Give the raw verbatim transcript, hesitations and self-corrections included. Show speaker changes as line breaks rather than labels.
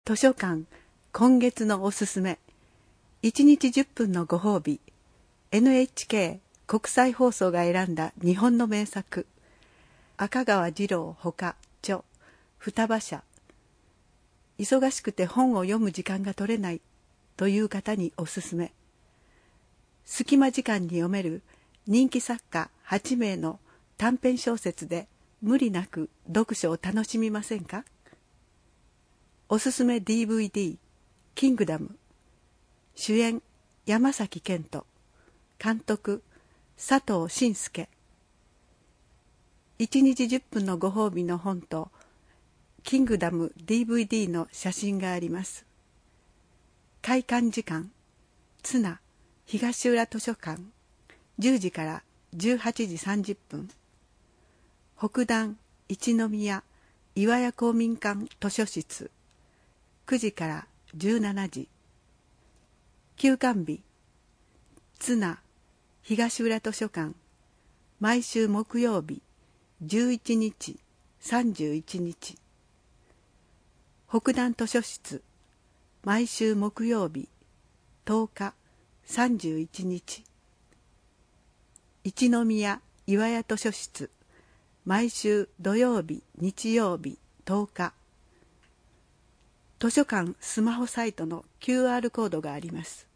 図書館今月のおすすめ、いちにちじゅっぷんのご褒美、 エヌエイチケー 国際放送が選んだ日本の名作、赤川次郎ほか著双葉社。忙しくて本を読む時間が取れないという方におすすめ。隙間時間に読める人気作家はちめいの短編小説で無理なく読書を楽しみませんか？おすすめ ディーブイディー キングダム、主演山崎賢人、監督佐藤信介。いちにちじゅっぷんのご褒美の本とキングダム ディーブイディー の写真があります。開館時間、津奈東浦図書館じゅうじからじゅうはちじさんじゅっぷん、北段一宮岩屋公民館図書室くじからじゅうしちじ、休館日、津奈東浦図書館毎週木曜日じゅういちにちさんじゅういちにち、北段図書室毎週木曜日とおかさんじゅういちにち、一宮岩屋図書室毎週土曜日日曜日とおか。図書館スマホサイトの キューアール コードがあります。